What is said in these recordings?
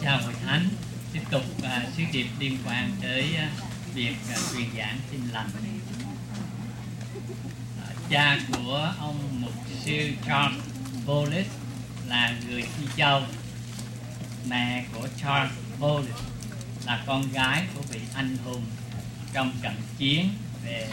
chào hội thánh. Tiếp tục sứ điệp liên quan tới việc truyền giảng tin lành. Cha của ông mục sư Charles Bolles là người Phi Châu. Mẹ của Charles Bolles là con gái của vị anh hùng trong trận chiến về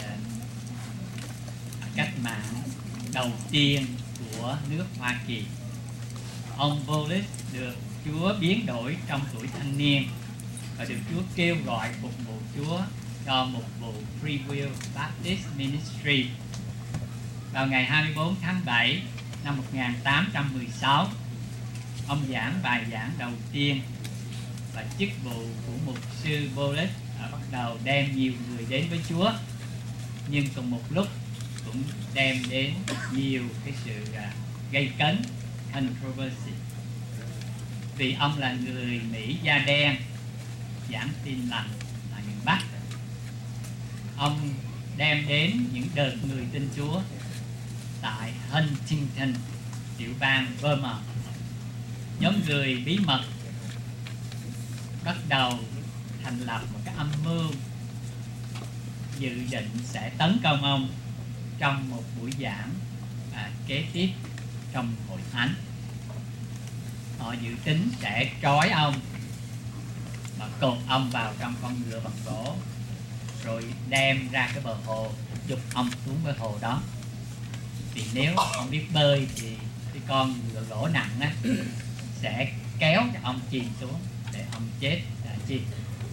cách mạng đầu tiên của nước Hoa Kỳ. Ông Bolles được Chúa biến đổi trong tuổi thanh niên và được Chúa kêu gọi phục vụ Chúa cho một vụ Free Will Baptist Ministry. Vào ngày 24 tháng 7 năm 1816, ông giảng bài giảng đầu tiên và chức vụ của mục sư Bolles bắt đầu đem nhiều người đến với Chúa, nhưng cùng một lúc cũng đem đến nhiều cái sự gây cấn, controversy, vì ông là người Mỹ da đen, giảng tin lành là người Bắc. Ông đem đến những đợt người tin Chúa tại Huntington, tiểu bang Vermont. Nhóm người bí mật bắt đầu thành lập một cái âm mưu dự định sẽ tấn công ông trong một buổi giảng kế tiếp trong hội thánh. Họ dự tính sẽ trói ông và cột ông vào trong con ngựa bằng gỗ, rồi đem ra cái bờ hồ, giục ông xuống cái hồ đó. Vì nếu ông biết bơi thì cái con ngựa gỗ nặng á sẽ kéo cho ông chìm xuống để ông chết chìm.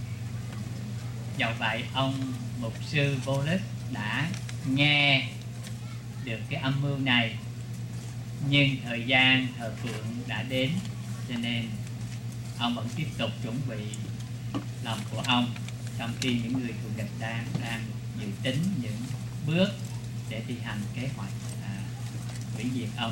Do vậy ông mục sư Bolles đã nghe được cái âm mưu này, nhưng thời gian thờ phượng đã đến, cho nên ông vẫn tiếp tục chuẩn bị lòng của ông, trong khi những người thù địch đang dự tính những bước để thi hành kế hoạch hủy diệt ông.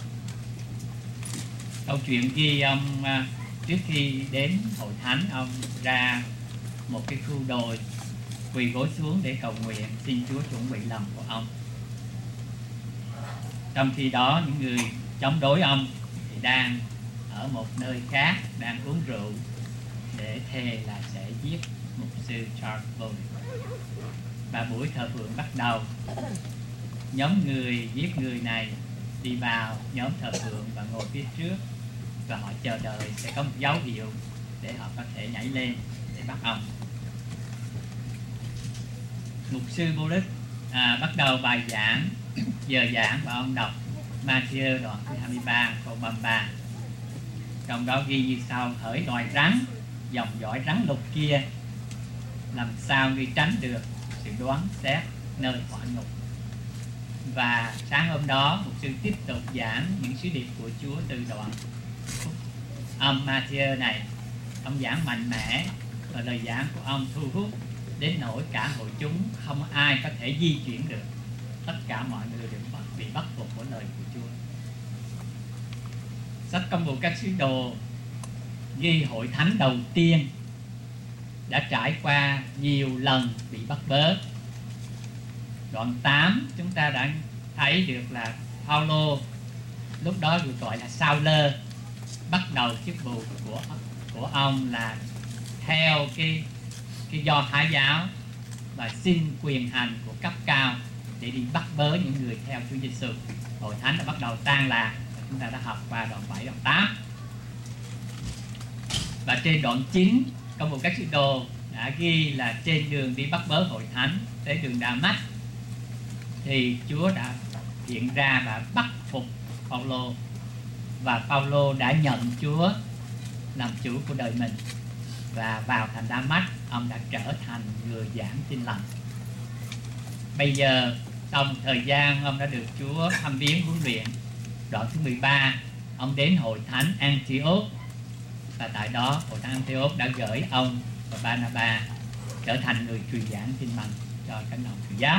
Câu chuyện ghi ông trước khi đến hội thánh, ông ra một cái khu đồi, quỳ gối xuống để cầu nguyện xin Chúa chuẩn bị lòng của ông. Trong khi đó những người chống đối ông thì đang ở một nơi khác, đang uống rượu để thề là sẽ giết mục sư Charles Bolles. Và buổi thờ phượng bắt đầu. Nhóm người giết người này đi vào nhóm thờ phượng và ngồi phía trước, và họ chờ đợi sẽ có một dấu hiệu để họ có thể nhảy lên để bắt ông. Mục sư Bolles bắt đầu bài giảng, giờ giảng, và ông đọc Matthew đoạn thứ 23 câu 33. Trong đó ghi như sau: hỡi loài rắn, dòng dõi rắn lục kia, làm sao ngươi tránh được sự đoán xét nơi hỏa ngục. Và sáng hôm đó mục sư tiếp tục giảng những sứ điệp của Chúa từ đoạn âm Matthew này. Ông giảng mạnh mẽ và lời giảng của ông thu hút đến nỗi cả hội chúng không ai có thể di chuyển được. Tất cả mọi người đều bị bắt buộc bởi lời của Chúa. Sách Công vụ các sứ đồ ghi hội thánh đầu tiên đã trải qua nhiều lần bị bắt bớ. Đoạn 8 chúng ta đã thấy được là Phaolô, lúc đó được gọi là Sao-lơ, bắt đầu chức vụ của ông là theo cái Do Thái giáo và xin quyền hành của cấp cao để đi bắt bớ những người theo Chúa Giêsu. Hội thánh đã bắt đầu tan lạc. Chúng ta đã học qua đoạn 7, đoạn 8. Và trên đoạn 9 Công vụ các sứ đồ đã ghi là trên đường đi bắt bớ hội thánh tới đường Đa-mách thì Chúa đã hiện ra và bắt phục Phaolô, và Phaolô đã nhận Chúa làm chủ của đời mình, và vào thành Đa-mách ông đã trở thành người giảng tin lành. Bây giờ sau một thời gian ông đã được Chúa thăm viếng huấn luyện. Đoạn thứ 13 ông đến hội thánh Antioch, và tại đó hội thánh Antioch đã gửi ông và Barnabas trở thành người truyền giảng tin lành cho cánh đồng Truyền giáo.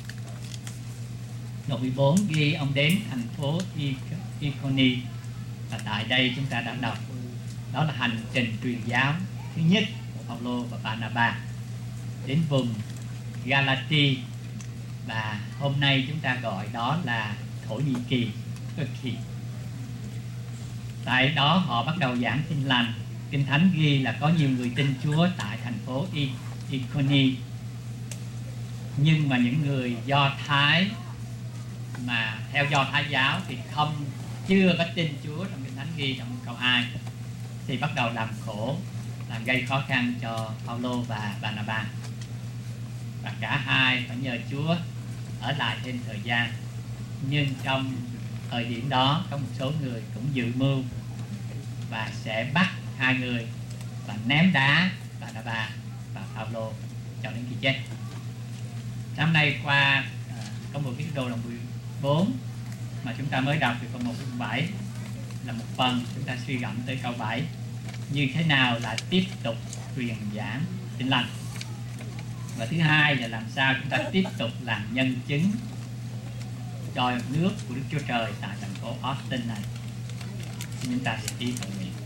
Đoạn 14 ghi ông đến thành phố Iconi, và tại đây chúng ta đã đọc đó là hành trình truyền giáo thứ nhất của Phaolô và Barnabas đến vùng Galati, và hôm nay chúng ta gọi đó là Thổ Nhĩ Kỳ. Tại đó họ bắt đầu giảng tin lành Kinh Thánh ghi là có nhiều người tin Chúa tại thành phố Iconi, nhưng mà những người Do Thái mà theo Do Thái giáo thì chưa có tin Chúa trong Kinh Thánh ghi trong câu 2, thì bắt đầu làm khổ, làm gây khó khăn cho Phaolô và Barnabas, và cả hai phải nhờ Chúa ở lại thêm thời gian. Nhưng trong thời điểm đó có một số người cũng dự mưu và sẽ bắt hai người và ném đá Barnabas và Phaolô cho đến khi chết. Năm nay qua có một cái đồ đồng 14 mà chúng ta mới đọc từ câu 1 đến 7 là một phần chúng ta suy gẫm tới câu 7, như thế nào là tiếp tục truyền giảng Tin lành, và thứ hai là làm sao chúng ta tiếp tục làm nhân chứng cho nước của Đức Chúa Trời tại thành phố Austin này. Chúng ta sẽ đi cầu nguyện.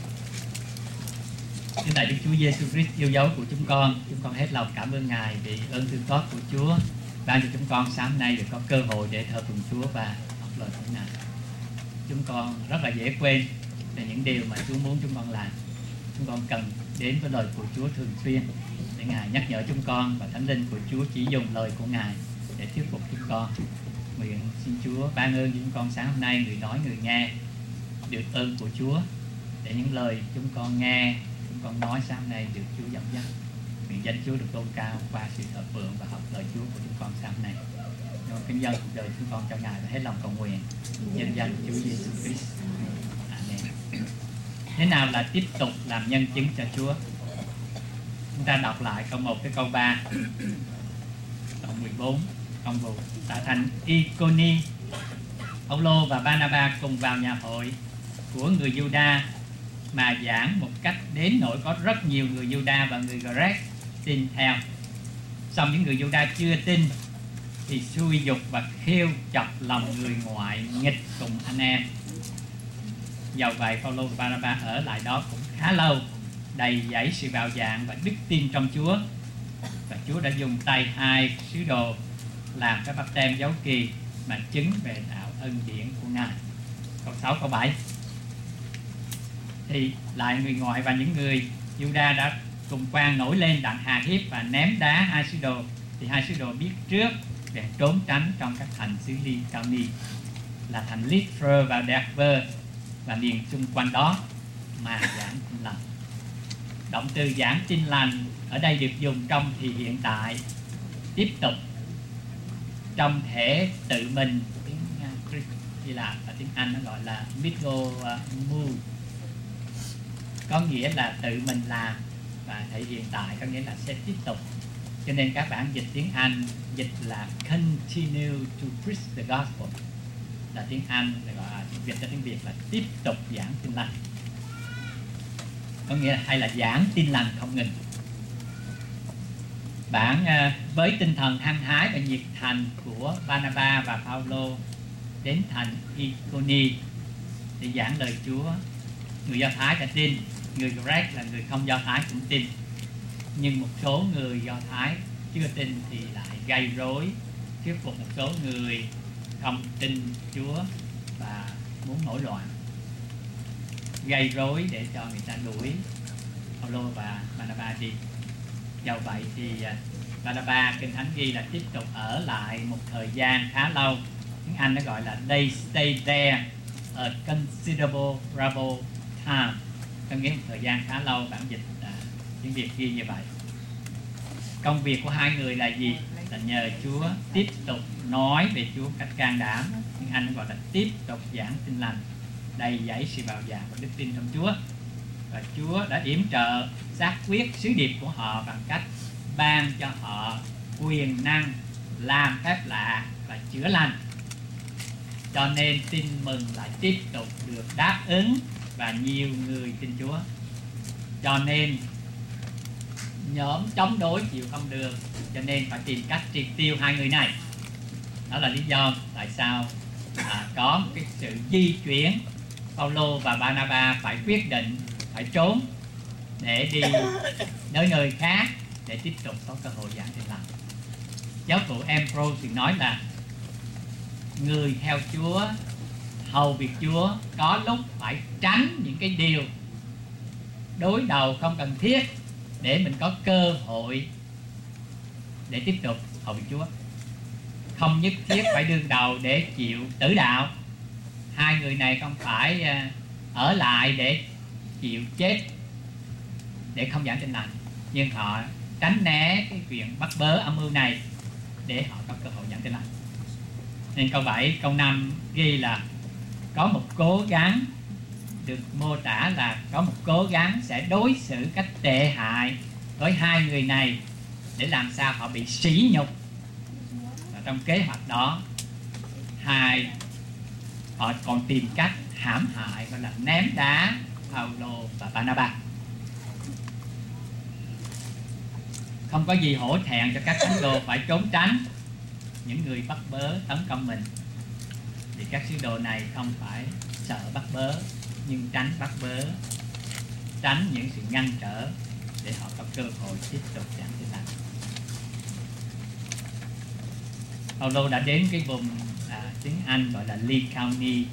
Xin lạy Đức Chúa Giêsu Christ yêu dấu của chúng con hết lòng cảm ơn Ngài vì ơn thương xót của Chúa ban cho chúng con sáng nay được có cơ hội để thờ phượng Chúa và học lời của Ngài. Chúng con rất là dễ quên về những điều mà Chúa muốn chúng con làm. Chúng con cần đến với lời của Chúa thường xuyên để Ngài nhắc nhở chúng con, và Thánh Linh của Chúa chỉ dùng lời của Ngài để thuyết phục chúng con. Nguyện xin Chúa ban ơn cho chúng con sáng hôm nay, người nói người nghe được ơn của Chúa, để những lời chúng con nghe, chúng con nói sáng hôm nay được Chúa dẫn dắt. Nguyện danh Chúa được tôn cao qua sự thờ phượng và học lời Chúa của chúng con sáng hôm nay. Con kính dâng cuộc đời chúng con cho Ngài và hết lòng cầu nguyện nhân danh Chúa Giêsu Christ. Amen. Thế nào là tiếp tục làm nhân chứng cho Chúa? Chúng ta đọc lại câu 1 tới câu 3, câu 14. Công vụ tại thành Iconi, Phaolô và Barnabas cùng vào nhà hội của người Giu-đa mà giảng một cách đến nỗi có rất nhiều người Giu-đa và người Grecc tin theo. Xong những người Giu-đa chưa tin thì xui dục và khiêu chọc lòng người ngoại nghịch cùng anh em. Dầu vậy Phaolô và Barnabas ở lại đó cũng khá lâu, đầy dẫy sự bạo dạn và đức tin trong Chúa, và Chúa đã dùng tay hai sứ đồ làm cái báp têm dấu kỳ mà chứng về đạo ân điển của Ngài. Câu 6 câu 7 thì lại người ngoại và những người Giu-đa đã cùng quan nổi lên đặng hà hiếp và ném đá hai sứ đồ. Thì hai sứ đồ biết trước để trốn tránh trong các thành xứ Ly-cao-ni là thành Lystra và Derbe và miền xung quanh đó mà giảng tin lành. Động từ giảng tin lành ở đây được dùng trong thì hiện tại, tiếp tục, trong thể tự mình, tiếng Hy Lạp và tiếng Anh nó gọi là middle move, có nghĩa là tự mình làm, và thể hiện tại có nghĩa là sẽ tiếp tục. Cho nên các bản dịch tiếng Anh dịch là continue to preach the gospel, là tiếng Anh gọi là dịch ra tiếng Việt là tiếp tục giảng tin lành, có nghĩa là hay là giảng tin lành không ngừng. Bản với tinh thần hăng hái và nhiệt thành của Barnabas và Phaolô đến thành Iconi để giảng lời Chúa. Người Do Thái đã tin, người Grecc là người không Do Thái cũng tin, nhưng một số người Do Thái chưa tin thì lại gây rối, thuyết phục một số người không tin Chúa và muốn nổi loạn, gây rối để cho người ta đuổi Phaolô và Barnabas đi. Do vậy thì Barnabas, Kinh Thánh ghi là tiếp tục ở lại một thời gian khá lâu. Tiếng Anh nó gọi là they stayed there a considerable time, có nghĩa một thời gian khá lâu. Bản dịch tiếng Việt ghi như vậy. Công việc của hai người là gì? Là nhờ Chúa tiếp tục nói về Chúa cách can đảm. Tiếng Anh nó gọi là tiếp tục giảng tin lành, đầy dẫy sự bạo dạn và đức tin trong Chúa. Và Chúa đã yểm trợ xác quyết sứ điệp của họ bằng cách ban cho họ quyền năng làm phép lạ và chữa lành. Cho nên tin mừng lại tiếp tục được đáp ứng và nhiều người tin Chúa. Cho nên nhóm chống đối chịu không được, cho nên phải tìm cách triệt tiêu hai người này. Đó là lý do tại sao có một cái sự di chuyển. Phaolô và Barnabas phải quyết định phải trốn để đi nơi khác để tiếp tục có cơ hội giảng tin lành. Giáo phụ Ambrose thì nói là người theo Chúa, hầu việc Chúa có lúc phải tránh những cái điều đối đầu không cần thiết để mình có cơ hội để tiếp tục hầu Chúa. Không nhất thiết phải đương đầu để chịu tử đạo. Hai người này không phải ở lại để chịu chết để không giảng tin lành, nhưng họ tránh né cái chuyện bắt bớ âm mưu này để họ có cơ hội giảng tin lành. Nên câu 7, câu 5 ghi là có một cố gắng, được mô tả là có một cố gắng sẽ đối xử cách tệ hại với hai người này để làm sao họ bị sỉ nhục. Và trong kế hoạch đó, họ còn tìm cách hãm hại, gọi là ném đá Phaolô và Barnabas. Không có gì hổ thẹn cho các sứ đồ phải trốn tránh những người bắt bớ tấn công mình, vì các sứ đồ này không phải sợ bắt bớ, nhưng tránh bắt bớ, tránh những sự ngăn trở để họ có cơ hội tiếp tục giảng tin lành. Phaolô đã đến cái vùng tiếng Anh gọi là Lycaonia.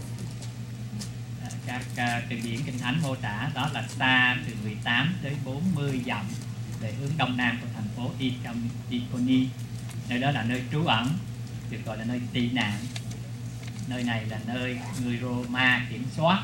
Các từ điển Kinh Thánh mô tả đó là xa từ 18 tới 40 dặm về hướng đông nam của thành phố Iconi. Nơi đó là nơi trú ẩn, được gọi là nơi tị nạn. Nơi này là nơi người Roma kiểm soát.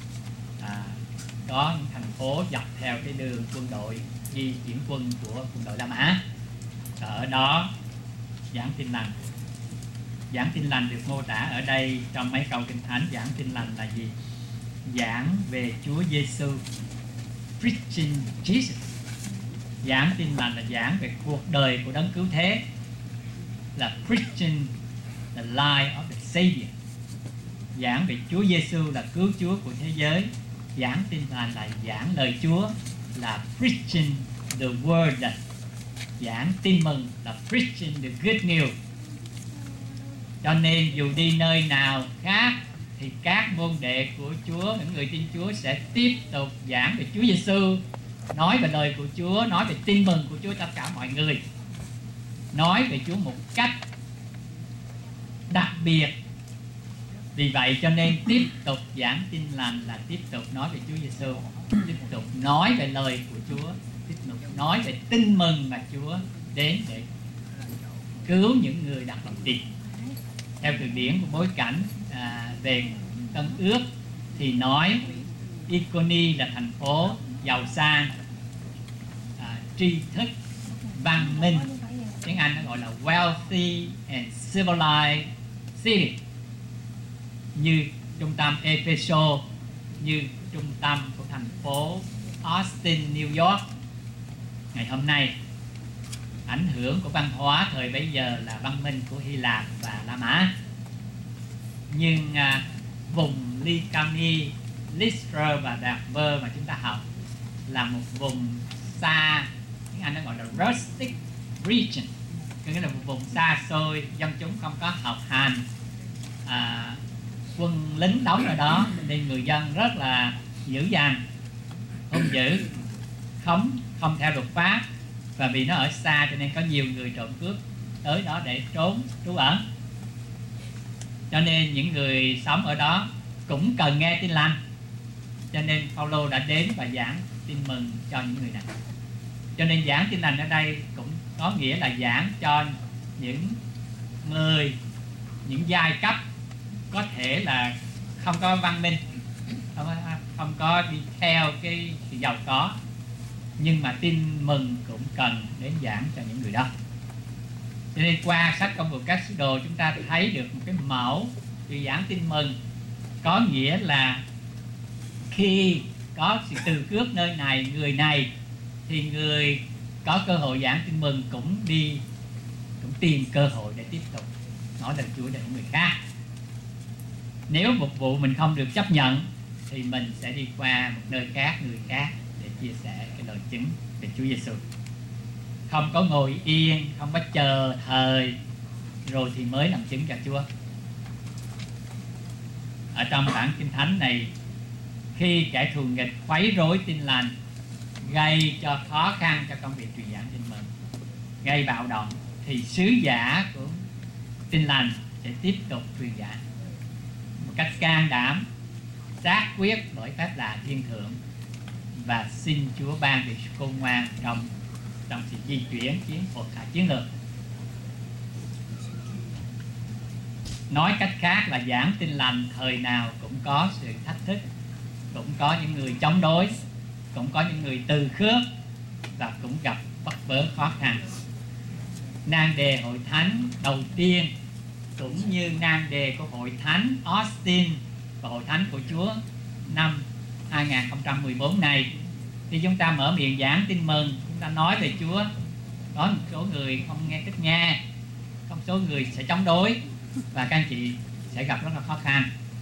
Có những thành phố dọc theo cái đường quân đội di chuyển quân của quân đội La Mã. Ở đó giảng tin lành. Giảng tin lành được mô tả ở đây trong mấy câu Kinh Thánh. Giảng tin lành là gì? Giảng về Chúa Giêsu, preaching Jesus. Giảng tin lành là giảng về cuộc đời của Đấng Cứu Thế, là preaching the life of the Savior. Giảng về Chúa Giêsu là cứu Chúa của thế giới. Giảng tin lành là giảng lời Chúa, là preaching the word. Giảng tin mừng là preaching the good news. Cho nên dù đi nơi nào khác thì các môn đệ của Chúa, những người tin Chúa sẽ tiếp tục giảng về Chúa Giêsu, nói về lời của Chúa, nói về tin mừng của Chúa cho tất cả mọi người, nói về Chúa một cách đặc biệt. Vì vậy cho nên tiếp tục giảng tin lành là tiếp tục nói về Chúa Giêsu, tiếp tục nói về lời của Chúa, tiếp tục nói về tin mừng mà Chúa đến để cứu những người đặt lòng tin. Theo từ điển của bối cảnh về Tân Ước thì nói Iconi là thành phố giàu sang, tri thức, văn minh. Tiếng Anh nó gọi là wealthy and civilized city, như trung tâm Epheso, như trung tâm của thành phố Austin, New York ngày hôm nay. Ảnh hưởng của văn hóa thời bấy giờ là văn minh của Hy Lạp và La Mã. Nhưng vùng Lycaonia, Lystra và Derbe mà chúng ta học là một vùng xa, tiếng Anh nó gọi là rustic region, nghĩa là một vùng xa xôi, dân chúng không có học hành, quân lính đóng ở đó, nên người dân rất là dữ dằn, hung dữ, không theo luật pháp. Và vì nó ở xa cho nên có nhiều người trộm cướp tới đó để trú ẩn. Cho nên những người sống ở đó cũng cần nghe tin lành. Cho nên Phaolô đã đến và giảng tin mừng cho những người này. Cho nên giảng tin lành ở đây cũng có nghĩa là giảng cho những người, những giai cấp có thể là không có văn minh, không có đi theo cái sự giàu có, nhưng mà tin mừng cũng cần đến giảng cho những người đó. Cho nên qua sách Công vụ các sứ đồ chúng ta thấy được một cái mẫu về giảng tin mừng. Có nghĩa là khi có sự từ cướp nơi này, người này, thì người có cơ hội giảng tin mừng cũng tìm cơ hội để tiếp tục nói lời Chúa cho những người khác. Nếu một vụ mình không được chấp nhận thì mình sẽ đi qua một nơi khác, người khác để chia sẻ cái lời chứng về Chúa Giêsu. Không có ngồi yên, không có chờ thời rồi thì mới làm chứng cho Chúa. Ở trong bản Kinh Thánh này, khi kẻ thù nghịch quấy rối tin lành, gây cho khó khăn cho công việc truyền giảng tin mừng, gây bạo động, thì sứ giả của tin lành sẽ tiếp tục truyền giảng một cách can đảm, xác quyết bởi phép lạ thiên thượng, và xin Chúa ban được sự khôn ngoan trong sự di chuyển chiến thuật hay chiến lược. Nói cách khác là giảng tin lành thời nào cũng có sự thách thức, cũng có những người chống đối, cũng có những người từ khước, và cũng gặp bất vớ khó khăn. Nan đề hội thánh đầu tiên cũng như nan đề của hội thánh Austin và hội thánh của Chúa năm 2014 này, khi chúng ta mở miệng giảng tin mừng, chúng ta nói về Chúa, có một số người không nghe thích nghe, có một số người sẽ chống đối, và các anh chị sẽ gặp rất là khó khăn.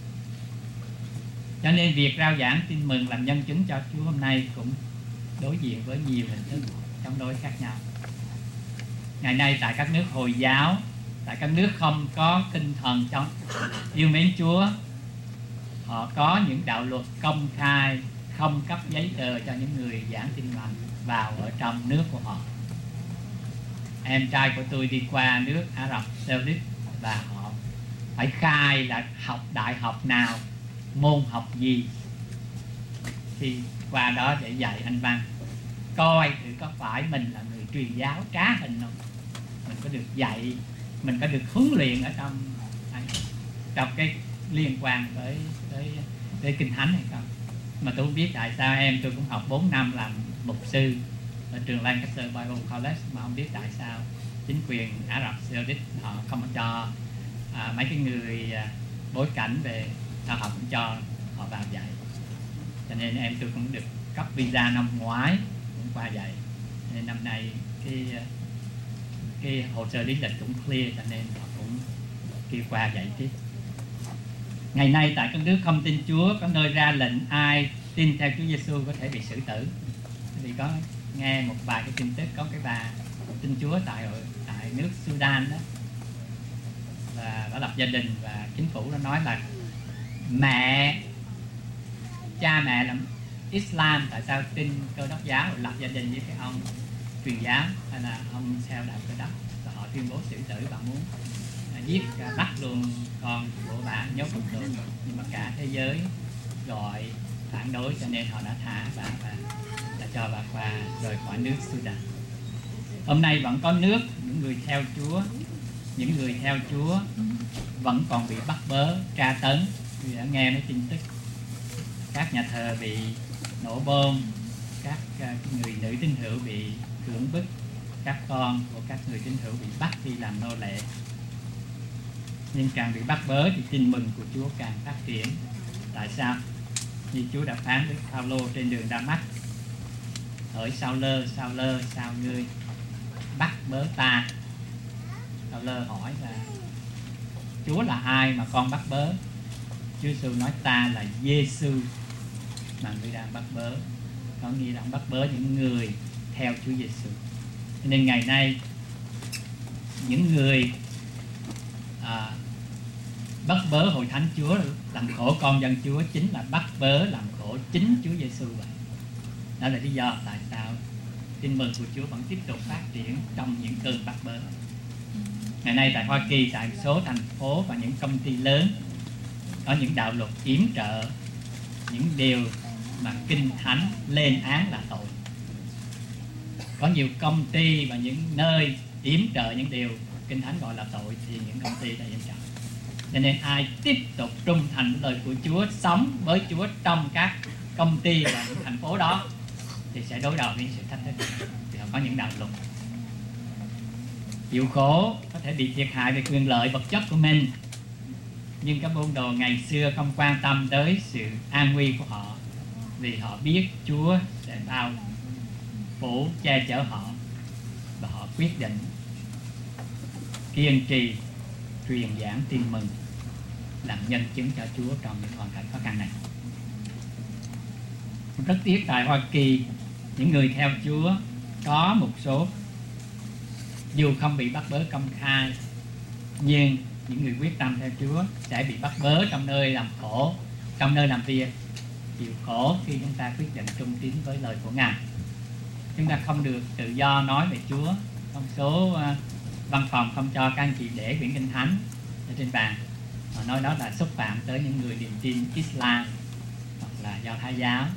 Cho nên việc rao giảng tin mừng làm nhân chứng cho Chúa hôm nay cũng đối diện với nhiều hình thức chống đối khác nhau. Ngày nay tại các nước Hồi giáo, tại các nước không có tinh thần trong yêu mến Chúa, họ có những đạo luật công khai không cấp giấy tờ cho những người giảng tin lành vào ở trong nước của họ. Em trai của tôi đi qua nước Ả Rập Xê Út và họ phải khai là học đại học nào, môn học gì khi qua đó để dạy Anh văn, coi thử có phải mình là người truyền giáo trá hình không, mình có được dạy, mình có được huấn luyện ở trong cái liên quan tới kinh thánh hay không. Mà tôi không biết tại sao tôi cũng học 4 năm làm mục sư ở trường Lancaster Bible College, mà không biết tại sao chính quyền Ả Rập Xê Út họ không cho mấy cái người bối cảnh về sao học cũng cho họ vào dạy. Cho nên tôi cũng được cấp visa năm ngoái cũng qua dạy, nên năm nay cái hồ sơ lý lịch cũng clear, cho nên họ cũng kêu qua dạy tiếp. Ngày nay tại các nước không tin Chúa có nơi ra lệnh ai tin theo Chúa Giêsu có thể bị xử tử. Vì có nghe một vài cái tin tức, có cái bà tin Chúa tại nước Sudan đó, và đã lập gia đình, và chính phủ nó nói là cha mẹ làm Islam, tại sao tin Cơ Đốc giáo rồi lập gia đình với cái ông truyền giáo hay là ông theo đạo Cơ Đốc, và họ tuyên bố xử tử và muốn giết bắt luôn con của bà, nhốt một tù. Nhưng mà cả thế giới gọi phản đối, cho nên họ đã thả bà và đã cho bà qua rời khỏi nước Sudan. Hôm nay vẫn có nước những người theo Chúa vẫn còn bị bắt bớ, tra tấn. Vì đã nghe mấy tin tức các nhà thờ bị nổ bom, các người nữ tín hữu bị cưỡng bức, các con của các người tín hữu bị bắt đi làm nô lệ. Nhưng càng bị bắt bớ thì tin mừng của Chúa càng phát triển. Tại sao? Như Chúa đã phán với Phaolô trên đường Đa-mách: hỡi Sao-lơ, Sao-lơ, sao ngươi bắt bớ ta? Sao-lơ hỏi là Chúa là ai mà con bắt bớ? Chúa Giêsu nói ta là Giêsu mà ngươi đang bắt bớ. Có nghĩa là bắt bớ những người theo Chúa Giêsu. Nên ngày nay những người bắt bớ hội thánh Chúa, làm khổ con dân Chúa, chính là bắt bớ làm khổ chính Chúa Giêsu vậy. Đó là lý do tại sao tin mừng của Chúa vẫn tiếp tục phát triển trong những cơn bắt bớ. Ngày nay tại Hoa Kỳ, tại một số thành phố và những công ty lớn có những đạo luật yểm trợ những điều mà Kinh Thánh lên án là tội. Có nhiều công ty và những nơi yểm trợ những điều Kinh Thánh gọi là tội thì những công ty đã yểm trợ. Cho nên ai tiếp tục trung thành với lời của Chúa, sống với Chúa trong các công ty và những thành phố đó thì sẽ đối đầu với sự thách thức. Thì họ có những đạo luật chịu khổ, có thể bị thiệt hại về quyền lợi vật chất của mình, nhưng các môn đồ ngày xưa không quan tâm tới sự an nguy của họ, vì họ biết Chúa sẽ bao phủ che chở họ, và họ quyết định kiên trì truyền giảng tin mừng, làm nhân chứng cho Chúa trong những hoàn cảnh khó khăn này. Rất tiếc tại Hoa Kỳ, những người theo Chúa có một số dù không bị bắt bớ công khai, nhưng những người quyết tâm theo Chúa sẽ bị bắt bớ trong nơi làm khổ, trong nơi làm việc, chịu khổ khi chúng ta quyết định trung tín với lời của Ngài. Chúng ta không được tự do nói về Chúa. Một số văn phòng không cho các anh chị để quyển Kinh Thánh ở trên bàn. Họ nói đó là xúc phạm tới những người niềm tin Islam hoặc là Do Thái giáo.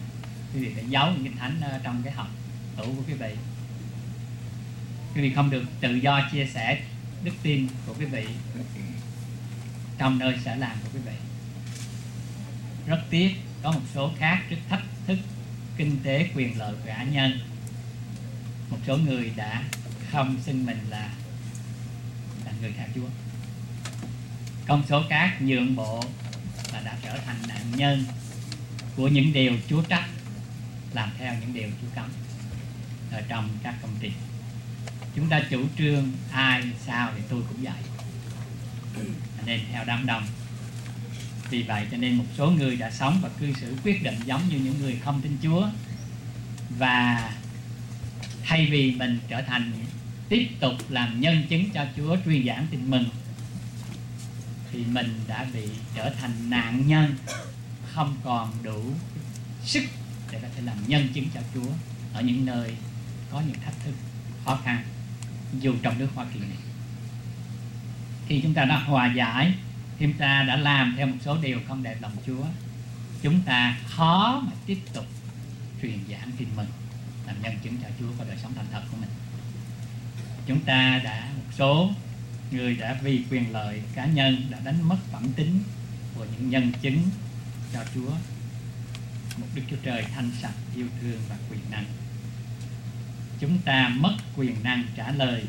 quý vị phải giấu những kinh thánh trong cái hộp tủ của quý vị. Quý vị không được tự do chia sẻ đức tin của quý vị trong nơi sở làm của quý vị. Rất tiếc có một số khác trước thách thức kinh tế, quyền lợi của cá nhân, một số người đã không xưng mình là người theo Chúa. Có một số khác nhượng bộ và đã trở thành nạn nhân của những điều Chúa trách, làm theo những điều Chúa cấm ở trong các công trình. Chúng ta chủ trương ai sao thì tôi cũng vậy, nên theo đám đông. Vì vậy cho nên một số người đã sống và cư xử quyết định giống như những người không tin Chúa, và thay vì mình trở thành tiếp tục làm nhân chứng cho Chúa, truyền giảng tin mừng, thì mình đã bị trở thành nạn nhân, không còn đủ sức để có thể làm nhân chứng cho Chúa ở những nơi có những thách thức khó khăn, dù trong nước Hoa Kỳ này. Khi chúng ta đã hòa giải, chúng ta đã làm theo một số điều không đẹp lòng Chúa, chúng ta khó mà tiếp tục truyền giảng tin mừng, làm nhân chứng cho Chúa qua đời sống thành thật của mình. Chúng ta đã, một số người đã vì quyền lợi cá nhân đã đánh mất phẩm tính của những nhân chứng cho Chúa, một Đức Chúa Trời thanh sạch, yêu thương và quyền năng. Chúng ta mất quyền năng trả lời,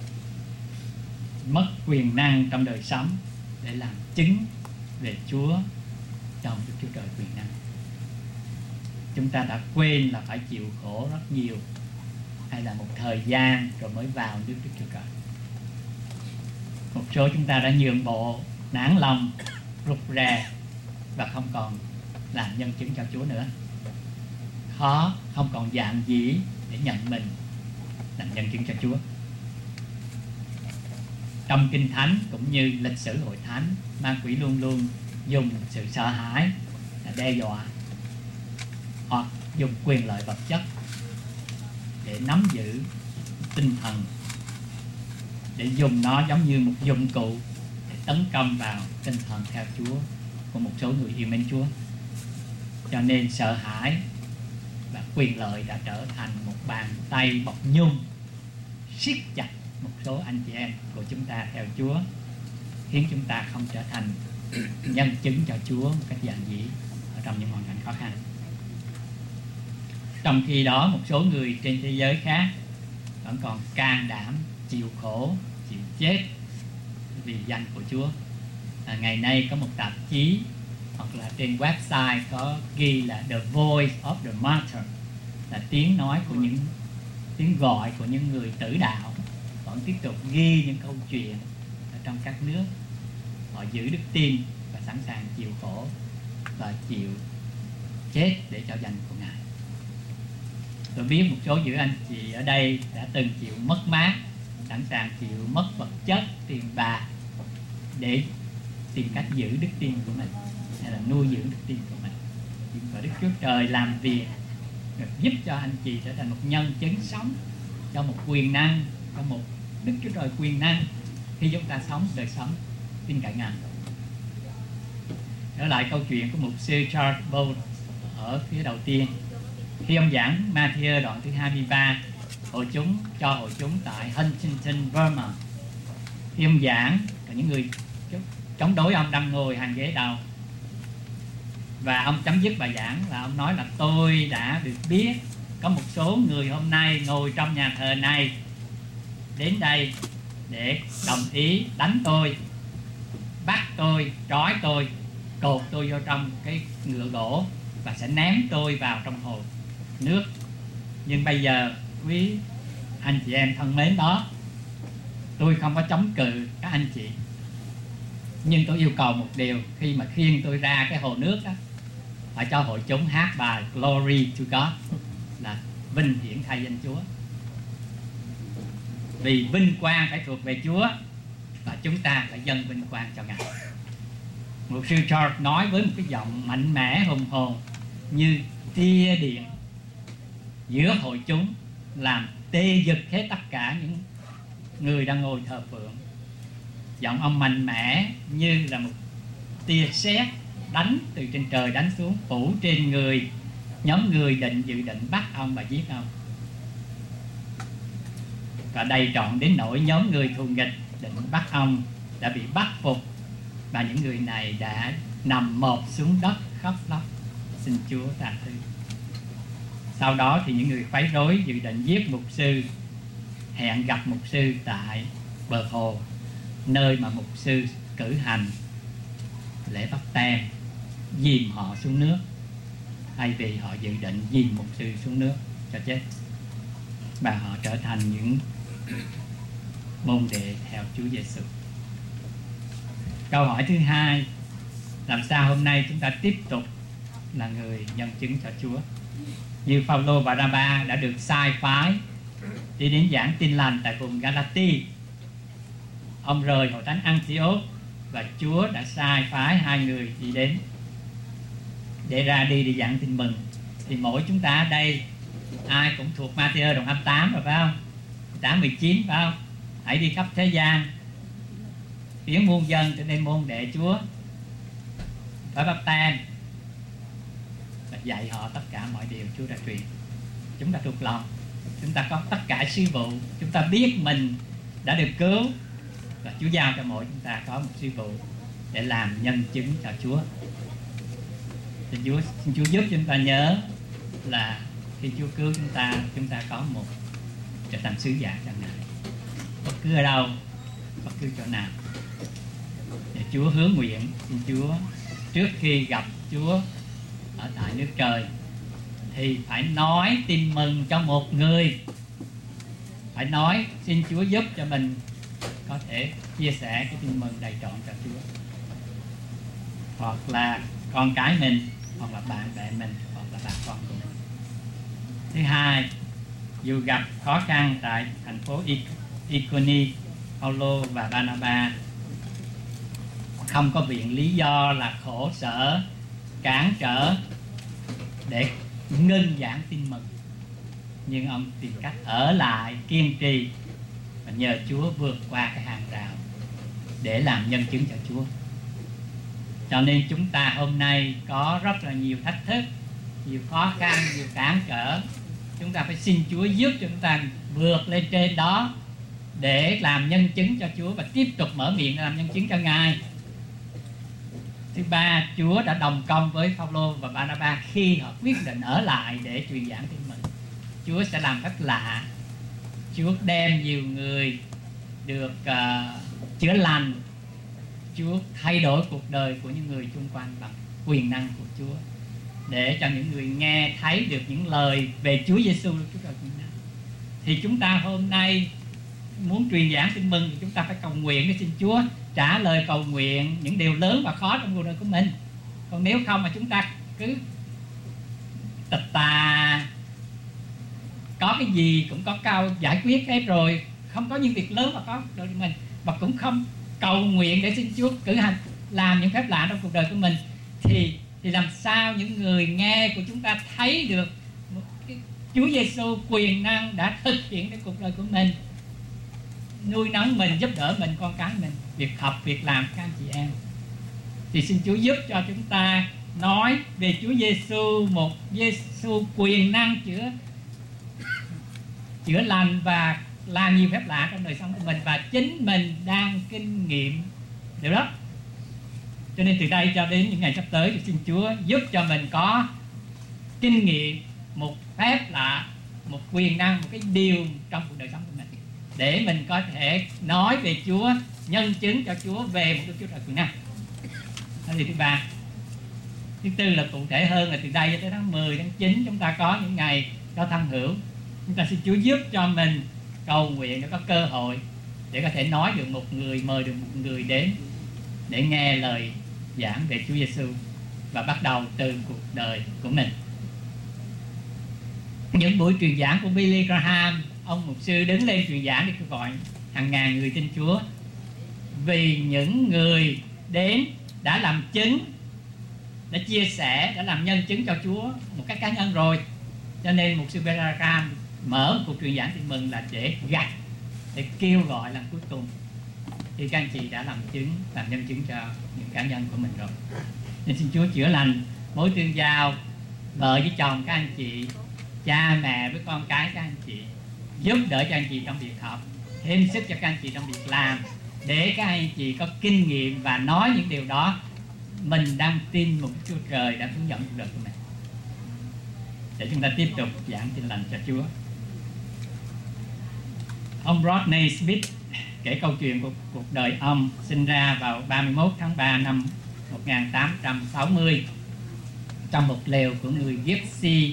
mất quyền năng trong đời sống để làm chứng về Chúa trong Đức Chúa Trời quyền năng. Chúng ta đã quên là phải chịu khổ rất nhiều, hay là một thời gian rồi mới vào nước Đức Chúa Trời. Một số chúng ta đã nhượng bộ, nản lòng, rụt rè và không còn làm nhân chứng cho Chúa nữa. Khó, không còn dạng dĩ để nhận mình làm nhân chứng cho Chúa. Trong Kinh Thánh cũng như lịch sử hội thánh, ma quỷ luôn luôn dùng sự sợ hãi để đe dọa, hoặc dùng quyền lợi vật chất để nắm giữ tinh thần, để dùng nó giống như một dụng cụ để tấn công vào tinh thần theo Chúa của một số người yêu mến Chúa. Cho nên sợ hãi và quyền lợi đã trở thành một bàn tay bọc nhung siết chặt một số anh chị em của chúng ta theo Chúa, khiến chúng ta không trở thành nhân chứng cho Chúa một cách giản dị ở trong những hoàn cảnh khó khăn. Trong khi đó, một số người trên thế giới khác vẫn còn can đảm chịu khổ, chịu chết vì danh của Chúa. Ngày nay có một tạp chí hoặc là trên website có ghi là The Voice of the Martyr, là tiếng nói của những, tiếng gọi của những người tử đạo, vẫn tiếp tục ghi những câu chuyện ở trong các nước. Họ giữ đức tin và sẵn sàng chịu khổ và chịu chết để cho danh của Ngài. Tôi biết một số giữa anh chị ở đây đã từng chịu mất mát, sẵn sàng chịu mất vật chất, tiền bạc để tìm cách giữ đức tin của mình, hay là nuôi dưỡng đức tin của mình. Và Đức Chúa Trời làm việc giúp cho anh chị trở thành một nhân chứng sống cho một quyền năng, cho một Đức Chúa Trời quyền năng khi chúng ta sống đời sống tin cậy Ngài. Trở lại câu chuyện của mục sư Charles Bowles ở phía đầu tiên, khi ông giảng Matthew đoạn thứ 23 hội chúng tại Huntington, Vermont. Khi ông giảng, có những người chống đối ông đang ngồi hàng ghế đầu, và ông chấm dứt bài giảng là ông nói là tôi đã được biết có một số người hôm nay ngồi trong nhà thờ này đến đây để đồng ý đánh tôi, bắt tôi, trói tôi, cột tôi vô trong cái ngựa gỗ và sẽ ném tôi vào trong hồ nước. Nhưng bây giờ quý anh chị em thân mến đó, tôi không có chống cự các anh chị, nhưng tôi yêu cầu một điều: khi mà khiêng tôi ra cái hồ nước đó, phải cho hội chúng hát bài Glory to God, là vinh hiển thay danh Chúa, vì vinh quang phải thuộc về Chúa và chúng ta phải dâng vinh quang cho Ngài. Mục sư Charles nói với một cái giọng mạnh mẽ hùng hồn như tia điện giữa hội chúng, làm tê giật hết tất cả những người đang ngồi thờ phượng. Giọng ông mạnh mẽ như là một tia sét đánh từ trên trời đánh xuống, phủ trên người nhóm người dự định bắt ông và giết ông. Và đầy trọn đến nỗi nhóm người thù nghịch định bắt ông đã bị bắt phục, và những người này đã nằm mọp xuống đất khóc lóc xin Chúa tha thứ. Sau đó thì những người quấy rối dự định giết mục sư, hẹn gặp mục sư tại bờ hồ, nơi mà mục sư cử hành lễ báp têm, dìm họ xuống nước, thay vì họ dự định dìm mục sư xuống nước cho chết, và họ trở thành những môn đệ theo Chúa Giêsu. Câu hỏi thứ hai, làm sao hôm nay chúng ta tiếp tục là người nhân chứng cho Chúa? Như Phao-lô và Ra-ba đã được sai phái đi đến giảng tin lành tại vùng Galati. Ông rời hội thánh Antioch và Chúa đã sai phái hai người đi đến để ra đi giảng tin mừng. Thì mỗi chúng ta ở đây ai cũng thuộc Ma-thi-ơ đoạn 28 rồi phải không? 8:19 phải không? Hãy đi khắp thế gian biến muôn dân trở nên môn đệ Chúa, phải báp têm và dạy họ tất cả mọi điều Chúa đã truyền. Chúng ta thuộc lòng, chúng ta có tất cả sứ vụ, chúng ta biết mình đã được cứu, và Chúa giao cho mỗi chúng ta có một sứ vụ để làm nhân chứng cho Chúa. Xin Chúa giúp chúng ta nhớ là khi Chúa cứu chúng ta có một trở thành sứ giả cho Ngài, bất cứ ở đâu, bất cứ chỗ nào. Để Chúa hứa nguyện, xin Chúa trước khi gặp Chúa ở tại nước trời thì phải nói tin mừng cho một người, phải nói xin Chúa giúp cho mình có thể chia sẻ cái tin mừng đầy trọn cho Chúa, hoặc là con cái mình, hoặc là bạn bè mình, hoặc là bà con của mình. Thứ hai, dù gặp khó khăn tại thành phố Iconi, Phao-lô và Ba-na-ba không có viện lý do là khổ sở, cản trở để ngưng giảng tin mừng, nhưng ông tìm cách ở lại kiên trì và nhờ Chúa vượt qua cái hàng rào để làm nhân chứng cho Chúa. Cho nên chúng ta hôm nay có rất là nhiều thách thức, nhiều khó khăn, nhiều cản trở. Chúng ta phải xin Chúa giúp cho chúng ta vượt lên trên đó để làm nhân chứng cho Chúa và tiếp tục mở miệng làm nhân chứng cho Ngài. Thứ ba, Chúa đã đồng công với Phao-lô và Ba-na-ba khi họ quyết định ở lại để truyền giảng tin mừng. Chúa sẽ làm phép lạ. Chúa đem nhiều người được chữa lành. Chúa thay đổi cuộc đời của những người xung quanh bằng quyền năng của Chúa, để cho những người nghe thấy được những lời về Chúa Giêsu Chúa rồi. Thì chúng ta hôm nay muốn truyền giảng tin mừng thì chúng ta phải cầu nguyện để xin Chúa trả lời cầu nguyện những điều lớn và khó trong cuộc đời của mình. Còn nếu không mà chúng ta cứ tịch tà, có cái gì cũng có cao giải quyết hết rồi, không có những việc lớn mà có đời mình, mà cũng không cầu nguyện để xin Chúa cử hành làm những phép lạ trong cuộc đời của mình, thì làm sao những người nghe của chúng ta thấy được cái Chúa Giêsu quyền năng đã thực hiện trong cuộc đời của mình, nuôi nấng mình, giúp đỡ mình, con cái mình, việc học, việc làm các anh chị em. Thì xin Chúa giúp cho chúng ta nói về Chúa Giêsu, một Giêsu quyền năng chữa lành và làm nhiều phép lạ trong đời sống của mình, và chính mình đang kinh nghiệm điều đó. Cho nên từ đây cho đến những ngày sắp tới thì xin Chúa giúp cho mình có kinh nghiệm một phép lạ, một quyền năng, một cái điều trong cuộc đời sống của mình, để mình có thể nói về Chúa, nhân chứng cho Chúa về một Đức Chúa Trời quyền năng. Đó là điều thứ ba. Thứ tư là cụ thể hơn là từ đây tới tháng 10, tháng 9 chúng ta có những ngày có thân hữu. Chúng ta xin Chúa giúp cho mình cầu nguyện để có cơ hội để có thể nói được một người, mời được một người đến để nghe lời giảng về Chúa Giêsu và bắt đầu từ cuộc đời của mình. Những buổi truyền giảng của Billy Graham, ông mục sư đứng lên truyền giảng để kêu gọi hàng ngàn người tin Chúa, vì những người đến đã làm chứng, đã chia sẻ, đã làm nhân chứng cho Chúa một cách cá nhân rồi. Cho nên mục sư Billy Graham mở một cuộc truyền giảng tin mừng là để gặt, để kêu gọi lần cuối cùng, thì các anh chị đã làm nhân chứng cho những cá nhân của mình rồi. Nên xin Chúa chữa lành mối tương giao vợ với chồng các anh chị, cha mẹ với con cái các anh chị, giúp đỡ cho anh chị trong việc học, thêm sức cho các anh chị trong việc làm, để các anh chị có kinh nghiệm và nói những điều đó. Mình đang tin một Chúa Trời đã hướng dẫn cuộc đời của mình, để chúng ta tiếp tục giảng tin lành cho Chúa. Ông Rodney Smith kể câu chuyện của cuộc đời ông. Sinh ra vào 31 tháng 3 năm 1860 trong một lều của người Gypsy,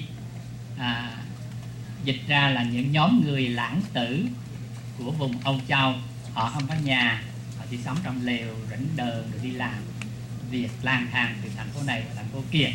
dịch ra là những nhóm người lãng tử của vùng Âu Châu. Họ không có nhà, họ chỉ sống trong lều rỉnh đờn rồi đi làm việc lang thang từ thành phố này và thành phố kia.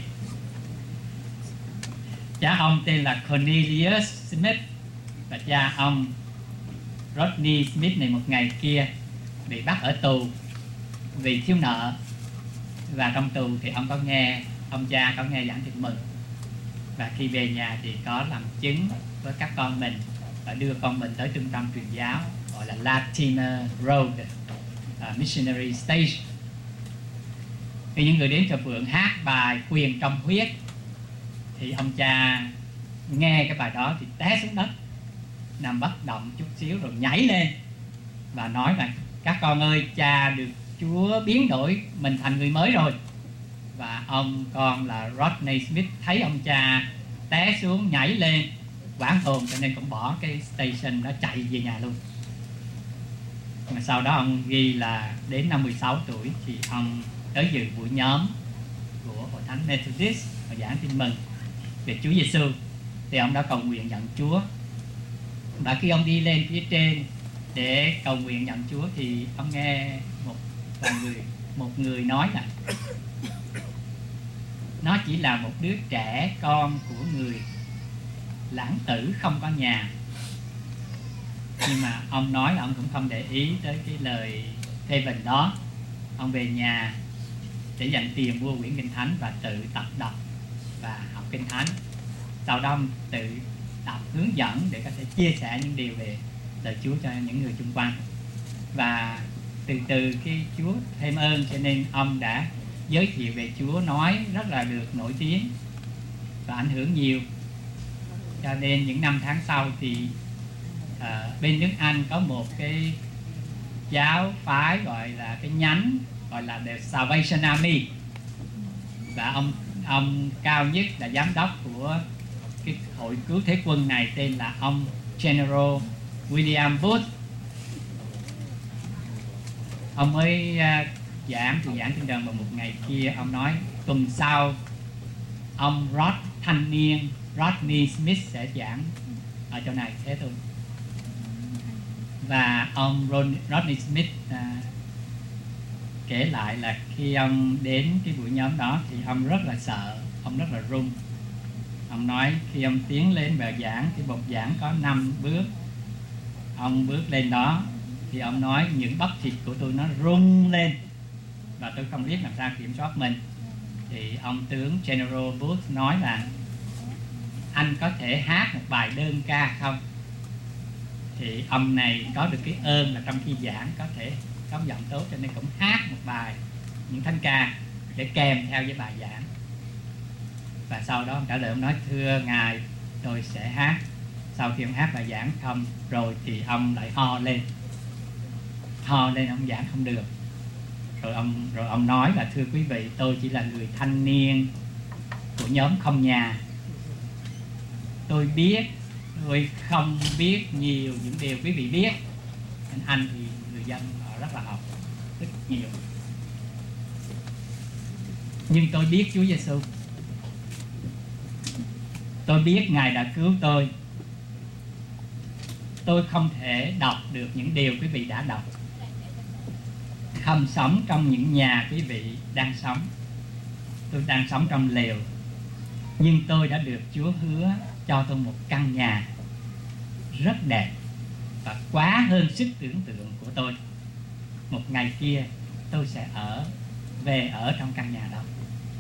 Cha ông tên là Cornelius Smith, và cha ông Rodney Smith này một ngày kia bị bắt ở tù vì thiếu nợ. Và trong tù thì ông cha có nghe giảng tin mừng, và khi về nhà thì có làm chứng với các con mình và đưa con mình tới trung tâm truyền giáo gọi là Latimer Road Missionary Station. Khi những người đến chợ Phượng hát bài Quyền trong huyết, thì ông cha nghe cái bài đó thì té xuống đất, nằm bất động chút xíu rồi nhảy lên và nói rằng: các con ơi, cha được Chúa biến đổi mình thành người mới rồi. Và ông con là Rodney Smith thấy ông cha té xuống nhảy lên hoảng hồn, cho nên cũng bỏ cái station đó chạy về nhà luôn. Mà sau đó ông ghi là đến năm 16 tuổi thì ông tới dự buổi nhóm của Hội Thánh Methodist và giảng tin mừng về Chúa Giêsu. Thì ông đã cầu nguyện nhận Chúa, và khi ông đi lên phía trên để cầu nguyện nhận Chúa thì ông nghe một người nói là nó chỉ là một đứa trẻ con của người lãng tử không có nhà. Nhưng mà ông nói là ông cũng không để ý tới cái lời phê bình đó. Ông về nhà để dành tiền mua quyển Kinh Thánh và tự tập đọc và học Kinh Thánh. Sau đó ông tự tập hướng dẫn để có thể chia sẻ những điều về lời Chúa cho những người xung quanh. Và từ từ khi Chúa thêm ơn, cho nên ông đã giới thiệu về Chúa, nói rất là được nổi tiếng và ảnh hưởng nhiều. Cho nên những năm tháng sau thì bên nước Anh có một cái giáo phái gọi là cái nhánh gọi là The Salvation Army, và ông cao nhất là giám đốc của cái hội cứu thế quân này tên là ông General William Booth. Ông mới giảng trên đờn vào một ngày kia. Ông nói tuần sau ông thanh niên Rodney Smith sẽ giảng ở chỗ này, thế thôi. Và ông Rodney Smith kể lại là khi ông đến cái buổi nhóm đó thì ông rất là sợ, ông rất là run. Ông nói khi ông tiến lên bờ giảng, cái bục giảng có 5 bước, ông bước lên đó thì ông nói những bắp thịt của tôi nó rung lên và tôi không biết làm sao kiểm soát mình. Thì ông tướng General Booth nói là: anh có thể hát một bài đơn ca không? Thì ông này có được cái ơn là trong khi giảng có thể có giọng tốt, cho nên cũng hát một bài những thánh ca để kèm theo với bài giảng. Và sau đó ông trả lời, ông nói: thưa ngài, tôi sẽ hát. Sau khi ông hát bài giảng không rồi thì ông lại ho lên, ông giảng không được. Rồi ông nói là: thưa quý vị, tôi chỉ là người thanh niên của nhóm không nhà. Tôi không biết nhiều những điều quý vị biết. Anh thì người dân họ rất là học rất nhiều, nhưng tôi biết Chúa Giêsu. Tôi biết Ngài đã cứu tôi. Tôi không thể đọc được những điều quý vị đã đọc, không sống trong những nhà quý vị đang sống. Tôi đang sống trong lều, nhưng tôi đã được Chúa hứa cho tôi một căn nhà rất đẹp và quá hơn sức tưởng tượng của tôi. Một ngày kia tôi sẽ về ở trong căn nhà đó.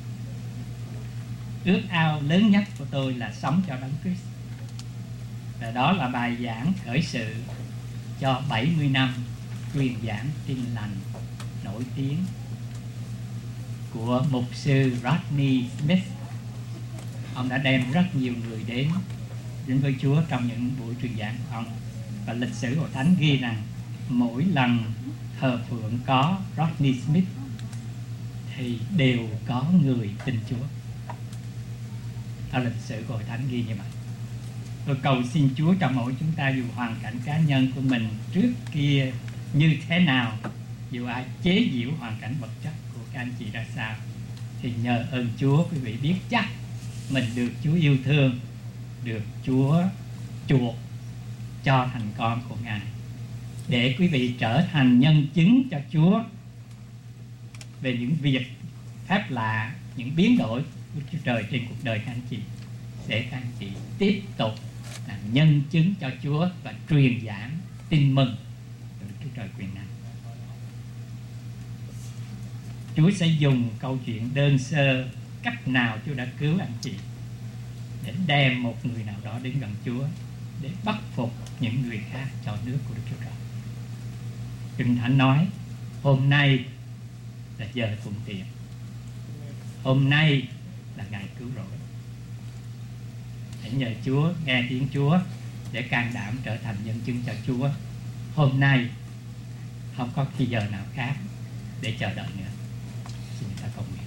Ước ao lớn nhất của tôi là sống cho Đấng Christ. Và đó là bài giảng khởi sự cho 70 năm truyền giảng tin lành nổi tiếng của mục sư Rodney Smith. ông đã đem rất nhiều người đến với Chúa trong những buổi truyền giảng của ông. Và lịch sử Hội Thánh ghi rằng mỗi lần thờ phượng có Rodney Smith thì đều có người tin Chúa. Đó là lịch sử của Hội Thánh ghi như vậy. Tôi cầu xin Chúa cho mỗi chúng ta, dù hoàn cảnh cá nhân của mình trước kia như thế nào, dù ai chế giễu hoàn cảnh vật chất của các anh chị ra sao, thì nhờ ơn Chúa quý vị biết chắc mình được Chúa yêu thương, được Chúa chuộc cho thành con của Ngài, để quý vị trở thành nhân chứng cho Chúa về những việc phép lạ, những biến đổi của Chúa Trời trên cuộc đời các anh chị, để các anh chị tiếp tục làm nhân chứng cho Chúa và truyền giảng tin mừng được Chúa Trời quyền năng. Chúa sẽ dùng câu chuyện đơn sơ cách nào Chúa đã cứu anh chị để đem một người nào đó đến gần Chúa, để bắt phục những người khác cho nước của Đức Chúa Trời. Kinh Thánh nói hôm nay là giờ thuận tiện, hôm nay là ngày cứu rỗi. Hãy nhờ Chúa, nghe tiếng Chúa để can đảm trở thành nhân chứng cho Chúa. Hôm nay không có khi giờ nào khác để chờ đợi nữa. Xin ta cầu nguyện.